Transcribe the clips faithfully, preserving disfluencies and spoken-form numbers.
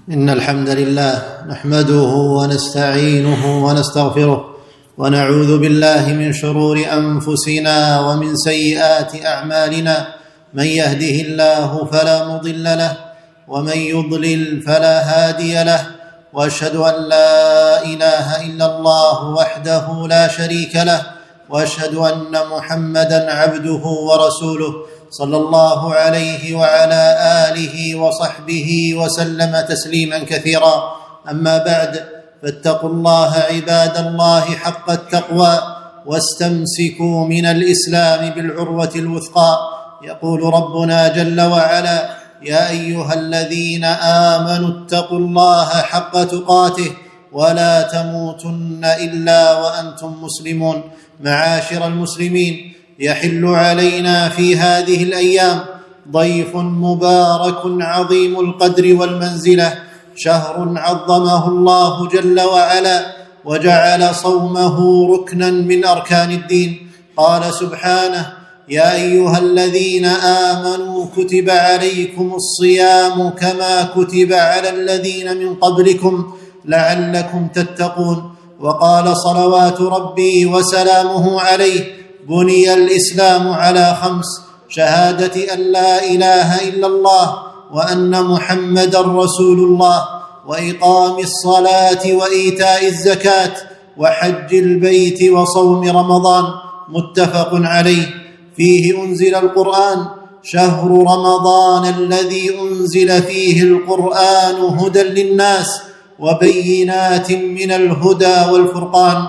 إن الحمد لله نحمده ونستعينه ونستغفره ونعوذ بالله من شرور أنفسنا ومن سيئات أعمالنا. من يهده الله فلا مضل له ومن يضلل فلا هادي له، وأشهد أن لا إله إلا الله وحده لا شريك له، وأشهد أن محمدًا عبده ورسوله صلى الله عليه وعلى آله وصحبه وسلم تسليما كثيرا. أما بعد، فاتقوا الله عباد الله حق التقوى، واستمسكوا من الإسلام بالعروة الوثقى. يقول ربنا جل وعلا: يا أيها الذين آمنوا اتقوا الله حق تقاته ولا تموتن إلا وأنتم مسلمون. معاشر المسلمين، يحل علينا في هذه الأيام ضيف مبارك عظيم القدر والمنزلة، شهر عظمه الله جل وعلا وجعل صومه ركنا من أركان الدين. قال سبحانه: يا أيها الذين آمنوا كتب عليكم الصيام كما كتب على الذين من قبلكم لعلكم تتقون. وقال صلوات ربي وسلامه عليه: بني الإسلام على خمس: شهادة أن لا إله إلا الله وأن محمدًا رسول الله، وإقام الصلاة وإيتاء الزكاة وحج البيت وصوم رمضان. متفق عليه. فيه أنزل القرآن، شهر رمضان الذي أنزل فيه القرآن هدى للناس وبينات من الهدى والفرقان.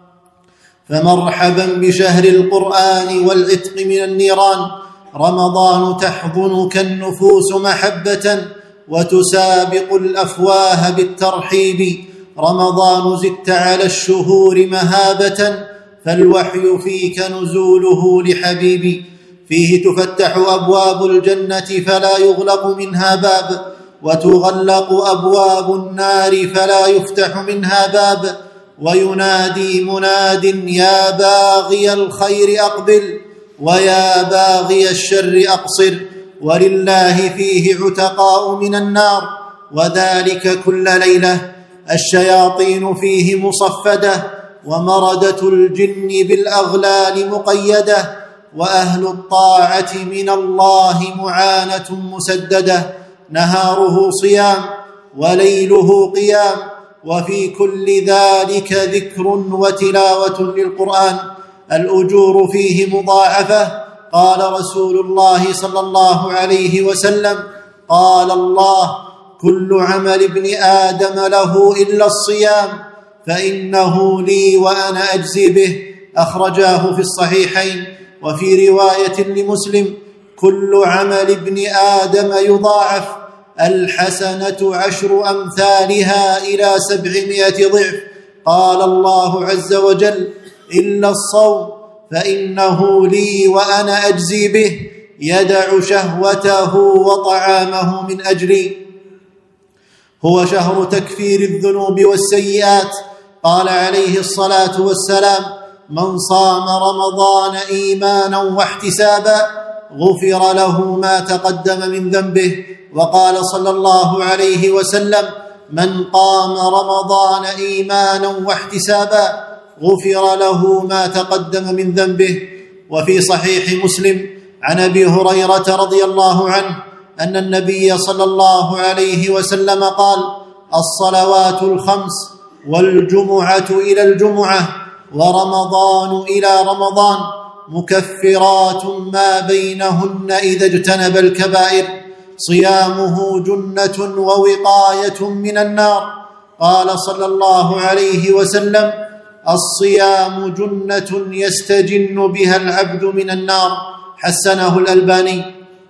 فمرحبا بشهر القرآن والعتق من النيران. رمضان تحضنك النفوس محبة وتسابق الأفواه بالترحيب. رمضان زدت على الشهور مهابة، فالوحي فيك نزوله لحبيبي. فيه تفتح أبواب الجنة فلا يغلق منها باب، وتغلق أبواب النار فلا يفتح منها باب. وينادي مناد: يا باغي الخير أقبل ويا باغي الشر أقصر. ولله فيه عتقاء من النار، وذلك كل ليلة. الشياطين فيه مصفدة، ومردة الجن بالأغلال مقيدة، وأهل الطاعة من الله معانة مسددة. نهاره صيام وليله قيام، وفي كل ذلك ذكر وتلاوة للقرآن. الأجور فيه مضاعفة. قال رسول الله صلى الله عليه وسلم: قال الله: كل عمل ابن آدم له إلا الصيام فإنه لي وأنا أجزي به. أخرجاه في الصحيحين. وفي رواية لمسلم: كل عمل ابن آدم يضاعف، الحسنة عشر أمثالها إلى سبعمائة ضعف. قال الله عز وجل: إلا الصوم فإنه لي وأنا أجزي به، يدع شهوته وطعامه من أجلي. هو شهر تكفير الذنوب والسيئات. قال عليه الصلاة والسلام: من صام رمضان إيمانا واحتسابا غفر له ما تقدم من ذنبه. وقال صلى الله عليه وسلم: من قام رمضان إيمانا واحتسابا غفر له ما تقدم من ذنبه. وفي صحيح مسلم عن أبي هريرة رضي الله عنه أن النبي صلى الله عليه وسلم قال: الصلوات الخمس والجمعة إلى الجمعة ورمضان إلى رمضان مكفرات ما بينهن إذا اجتنب الكبائر. صيامه جنة ووقاية من النار. قال صلى الله عليه وسلم: الصيام جنة يستجن بها العبد من النار. حسنه الألباني.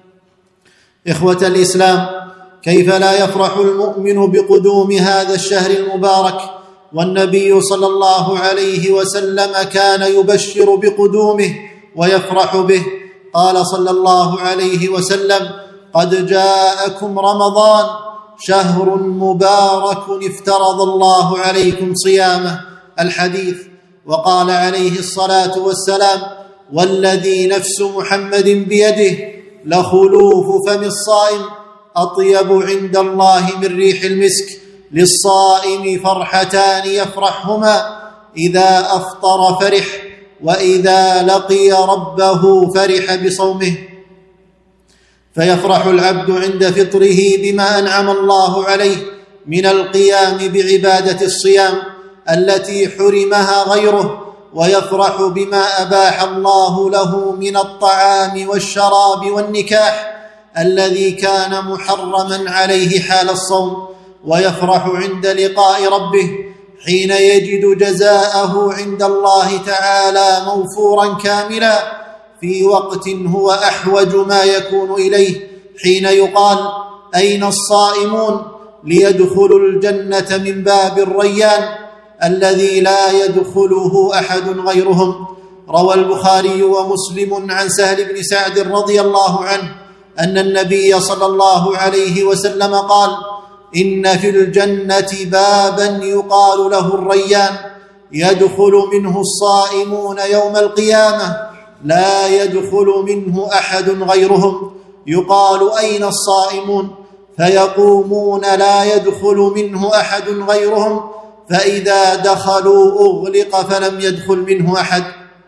إخوة الإسلام، كيف لا يفرح المؤمن بقدوم هذا الشهر المبارك؟ والنبي صلى الله عليه وسلم كان يبشر بقدومه ويفرح به. قال صلى الله عليه وسلم: قد جاءكم رمضان، شهر مبارك افترض الله عليكم صيامه. الحديث. وقال عليه الصلاة والسلام: والذي نفس محمد بيده لخلوف فم الصائم أطيب عند الله من ريح المسك. للصائم فرحتان يفرحهما: إذا أفطر فرح، وإذا لقي ربه فرح بصومه. فيفرح العبد عند فطره بما أنعم الله عليه من القيام بعبادة الصيام التي حرمها غيره، ويفرح بما أباح الله له من الطعام والشراب والنكاح الذي كان محرما عليه حال الصوم، ويفرح عند لقاء ربه حين يجد جزاءه عند الله تعالى موفورا كاملا في وقت هو أحوج ما يكون إليه، حين يقال: أين الصائمون؟ ليدخلوا الجنة من باب الريان الذي لا يدخله أحد غيرهم. روى البخاري ومسلم عن سهل بن سعد رضي الله عنه أن النبي صلى الله عليه وسلم قال: إن في الجنة بابا يقال له الريان، يدخل منه الصائمون يوم القيامة، لا يدخل منه أحد غيرهم. يقال: أين الصائمون؟ فيقومون لا يدخل منه أحد غيرهم، فإذا دخلوا أغلق فلم يدخل منه أحد.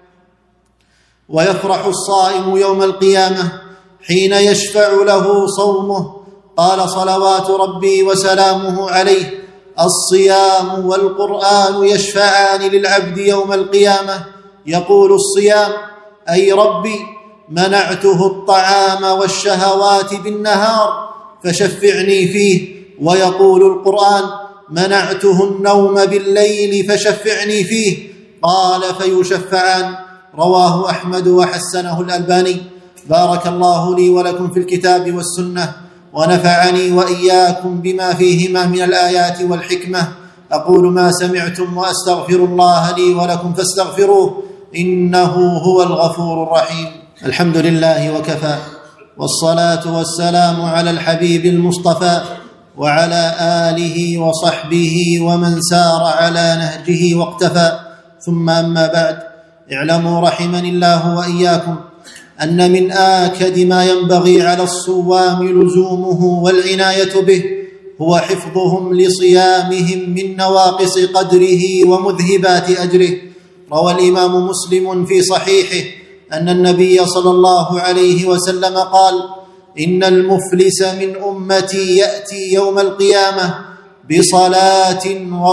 ويفرح الصائم يوم القيامة حين يشفع له صومه. قال صلوات ربي وسلامه عليه: الصيام والقرآن يشفعان للعبد يوم القيامة. يقول الصيام: أي ربي، منعته الطعام والشهوات بالنهار فشفعني فيه. ويقول القرآن: منعته النوم بالليل فشفعني فيه. قال: فيشفعان. رواه أحمد وحسنه الألباني. بارك الله لي ولكم في الكتاب والسنة، ونفعني وإياكم بما فيهما من الآيات والحكمة. أقول ما سمعتم وأستغفر الله لي ولكم فاستغفروه، إنه هو الغفور الرحيم. الحمد لله وكفى، والصلاة والسلام على الحبيب المصطفى وعلى آله وصحبه ومن سار على نهجه واقتفى. ثم أما بعد، اعلموا رحمني الله وإياكم أن من آكد ما ينبغي على الصوام لزومه والعناية به هو حفظهم لصيامهم من نواقص قدره ومذهبات أجره. روى الإمام مسلم في صحيحه أن النبي صلى الله عليه وسلم قال: إن المفلس من أمتي يأتي يوم القيامة بصلاة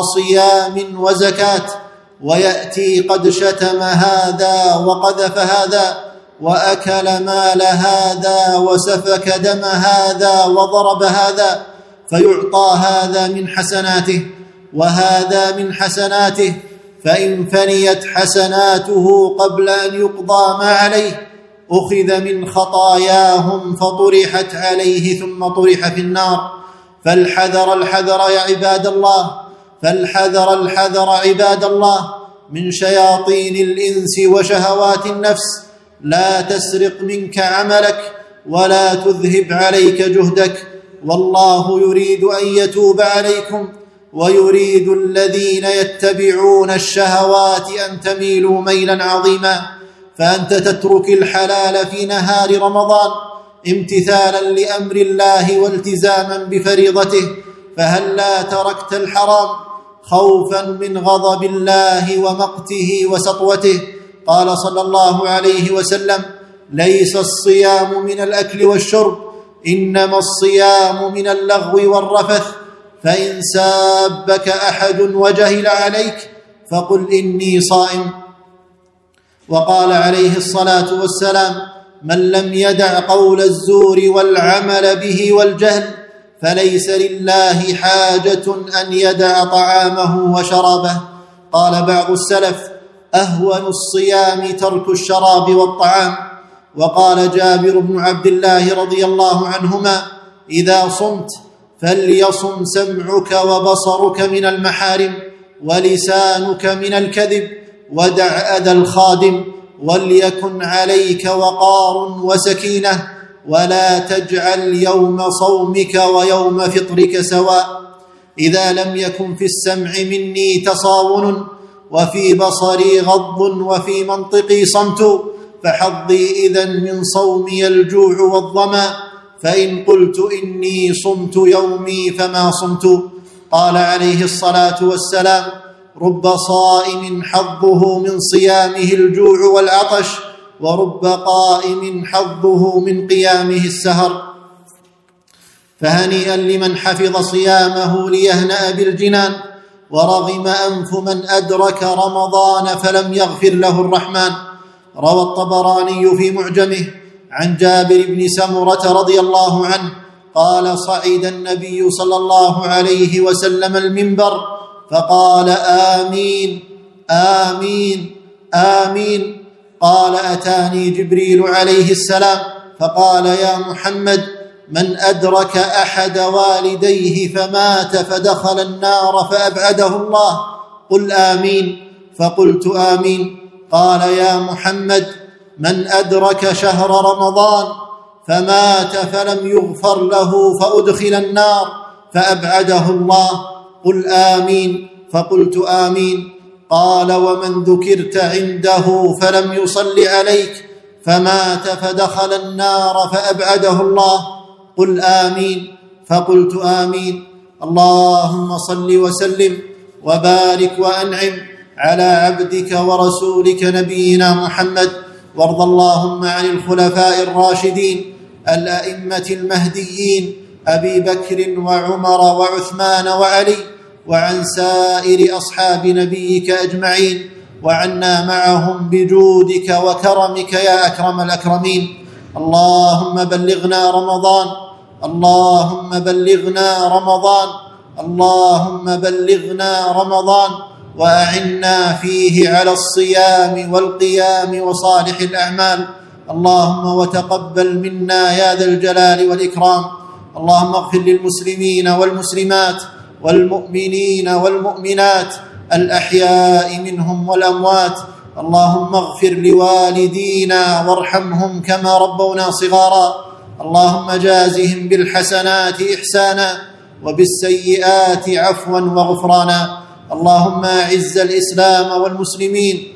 وصيام وزكاة، ويأتي قد شتم هذا وقذف هذا وأكل مال هذا وسفك دم هذا وضرب هذا، فيعطى هذا من حسناته وهذا من حسناته، فإن فنيت حسناته قبل أن يقضى ما عليه أخذ من خطاياهم فطرحت عليه ثم طرح في النار. فالحذر الحذر يا عباد الله، فالحذر الحذر عباد الله من شياطين الإنس وشهوات النفس. لا تسرق منك عملك ولا تذهب عليك جهدك، والله يريد أن يتوب عليكم، ويريد الذين يتبعون الشهوات أن تميلوا ميلا عظيما. فأنت تترك الحلال في نهار رمضان امتثالا لأمر الله والتزاما بفريضته، فهل لا تركت الحرام خوفا من غضب الله ومقته وسطوته؟ قال صلى الله عليه وسلم: ليس الصيام من الأكل والشرب، إنما الصيام من اللغو والرفث. فإن سابك أحد وجهل عليك فقل إني صائم. وقال عليه الصلاة والسلام: من لم يدع قول الزور والعمل به والجهل فليس لله حاجة أن يدع طعامه وشرابه. قال بعض السلف: أهون الصيام ترك الشراب والطعام. وقال جابر بن عبد الله رضي الله عنهما: إذا صمت فليصم سمعك وبصرك من المحارم ولسانك من الكذب، ودع أذى الخادم، وليكن عليك وقار وسكينة، ولا تجعل يوم صومك ويوم فطرك سواء. إذا لم يكن في السمع مني تصاون، وفي بصري غض، وفي منطقي صمت، فحظي إذن من صومي الجوع والظما، فإن قلت إني صمت يومي فما صمت. قال عليه الصلاة والسلام: رب صائم حظه من صيامه الجوع والعطش، ورب قائم حظه من قيامه السهر. فهنيئا لمن حفظ صيامه ليهنأ بالجنان، ورغم أنف من أدرك رمضان فلم يغفر له الرحمن. روى الطبراني في معجمه عن جابر بن سمرة رضي الله عنه قال: صعد النبي صلى الله عليه وسلم المنبر فقال: آمين آمين آمين. قال: أتاني جبريل عليه السلام فقال: يا محمد، من أدرك أحد والديه فمات فدخل النار فأبعده الله، قل آمين. فقلت آمين. قال: يا محمد، من أدرك شهر رمضان فمات فلم يغفر له فأدخل النار فأبعده الله، قل آمين. فقلت آمين. قال: ومن ذكرت عنده فلم يصل عليك فمات فدخل النار فأبعده الله، قل آمين. فقلت آمين. اللهم صل وسلم وبارك وأنعم على عبدك ورسولك نبينا محمد، وارض اللهم عن الخلفاء الراشدين الأئمة المهديين أبي بكر وعمر وعثمان وعلي، وعن سائر أصحاب نبيك أجمعين، وعنا معهم بجودك وكرمك يا أكرم الأكرمين. اللهم بلغنا رمضان، اللهم بلغنا رمضان، اللهم بلغنا رمضان، وأعنا فيه على الصيام والقيام وصالح الأعمال. اللهم وتقبل منا يا ذا الجلال والإكرام. اللهم اغفر للمسلمين والمسلمات والمؤمنين والمؤمنات الأحياء منهم والأموات. اللهم اغفر لوالدينا وارحمهم كما ربونا صغارا. اللهم جازهم بالحسنات إحسانا وبالسيئات عفوا وغفرانا. اللهم أعز الإسلام والمسلمين،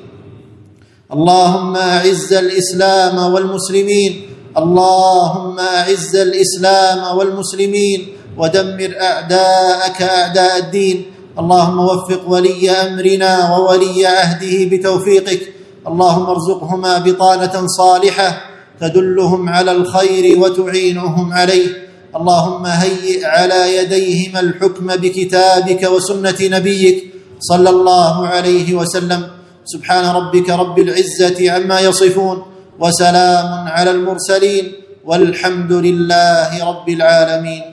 اللهم أعز الإسلام والمسلمين، اللهم أعز الإسلام والمسلمين، ودمر أعداءك أعداء الدين. اللهم وفق ولي أمرنا وولي عهده بتوفيقك. اللهم ارزقهما بطانة صالحة تدلهم على الخير وتعينهم عليه. اللهم هيئ على يديهما الحكم بكتابك وسنة نبيك صلى الله عليه وسلم. سبحان ربك رب العزة عما يصفون، وسلام على المرسلين، والحمد لله رب العالمين.